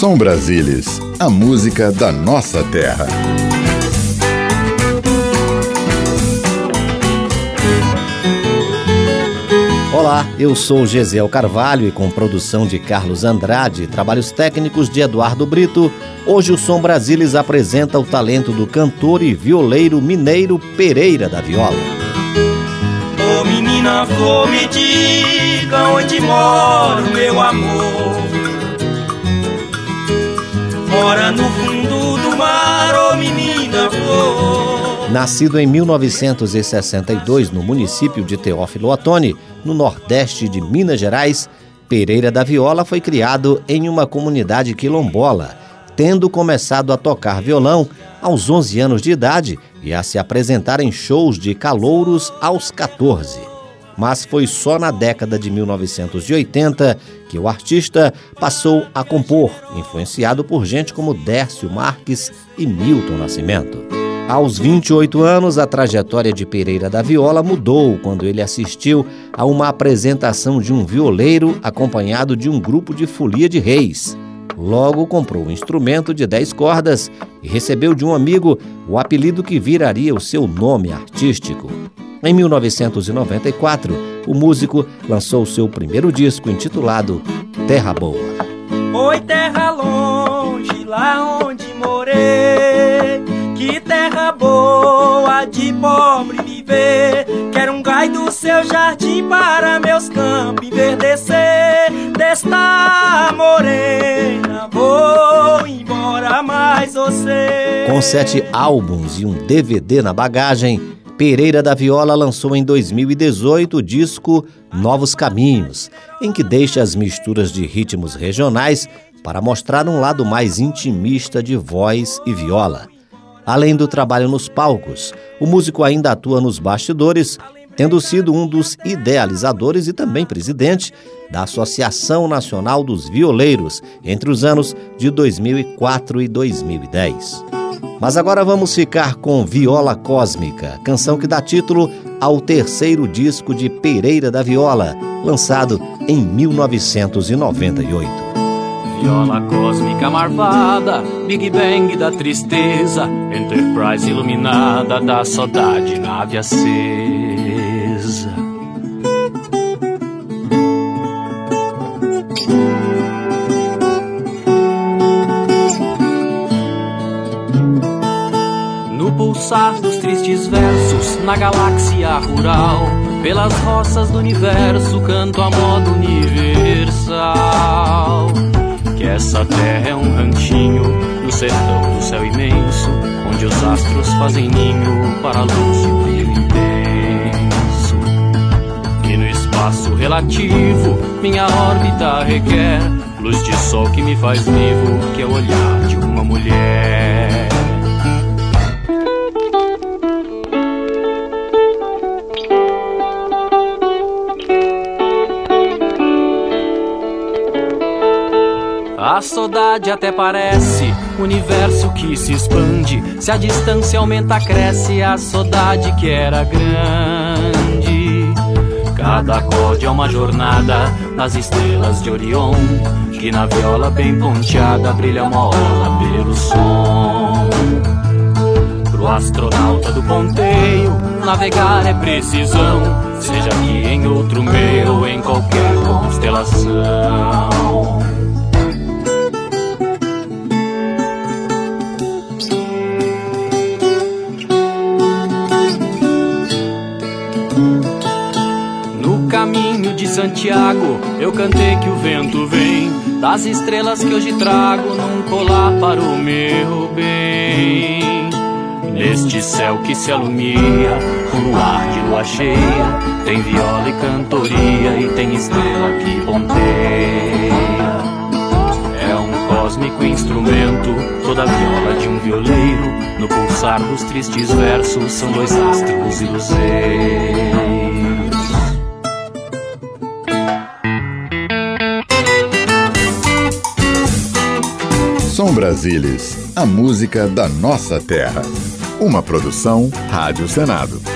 Som Brasilis, a música da nossa terra. Olá, eu sou Gesiel Carvalho e com produção de Carlos Andrade, trabalhos técnicos de Eduardo Brito, hoje o Som Brasilis apresenta o talento do cantor e violeiro mineiro Pereira da Viola. Ô menina flor, me diga onde mora o meu amor. Mora no fundo do mar, ô menina flor. Nascido em 1962 no município de Teófilo Otoni, no nordeste de Minas Gerais, Pereira da Viola foi criado em uma comunidade quilombola, tendo começado a tocar violão aos 11 anos de idade e a se apresentar em shows de calouros aos 14. Mas foi só na década de 1980 que o artista passou a compor, influenciado por gente como Dércio Marques e Milton Nascimento. Aos 28 anos, a trajetória de Pereira da Viola mudou quando ele assistiu a uma apresentação de um violeiro acompanhado de um grupo de folia de reis. Logo comprou um instrumento de 10 cordas e recebeu de um amigo o apelido que viraria o seu nome artístico. Em 1994, o músico lançou seu primeiro disco intitulado Terra Boa. Oi, terra longe, lá onde morei, que terra boa de pobre viver. Quero um gai do seu jardim para meus campos enverdecer. Desta morena vou embora mais você. Com 7 álbuns e um DVD na bagagem, Pereira da Viola lançou em 2018 o disco Novos Caminhos, em que deixa as misturas de ritmos regionais para mostrar um lado mais intimista de voz e viola. Além do trabalho nos palcos, o músico ainda atua nos bastidores, tendo sido um dos idealizadores e também presidente da Associação Nacional dos Violeiros entre os anos de 2004 e 2010. Mas agora vamos ficar com Viola Cósmica, canção que dá título ao terceiro disco de Pereira da Viola, lançado em 1998. Viola cósmica marvada, Big Bang da tristeza, Enterprise iluminada da saudade, nave acesa. No pulsar dos tristes versos, na galáxia rural, pelas roças do universo, canto a modo universal. Que essa terra é um ranchinho no sertão do céu imenso, onde os astros fazem ninho para a luz de brilho intenso. E no espaço relativo, minha órbita requer luz de sol que me faz vivo, que é o olhar de uma mulher. A saudade até parece universo que se expande. Se a distância aumenta, cresce a saudade que era grande. Cada acorde é uma jornada nas estrelas de Orion, que na viola bem ponteada brilha uma ola pelo som. Pro astronauta do ponteio, navegar é precisão, seja aqui em outro meio ou em qualquer constelação. Caminho de Santiago, eu cantei que o vento vem das estrelas que hoje trago num colar para o meu bem. Neste céu que se alumia com luar de lua cheia, tem viola e cantoria e tem estrela que ponteia. É um cósmico instrumento, toda viola de um violeiro, no pulsar dos tristes versos são dois astros e luzeiros. Som Brasilis, a música da nossa terra. Uma produção Rádio Senado.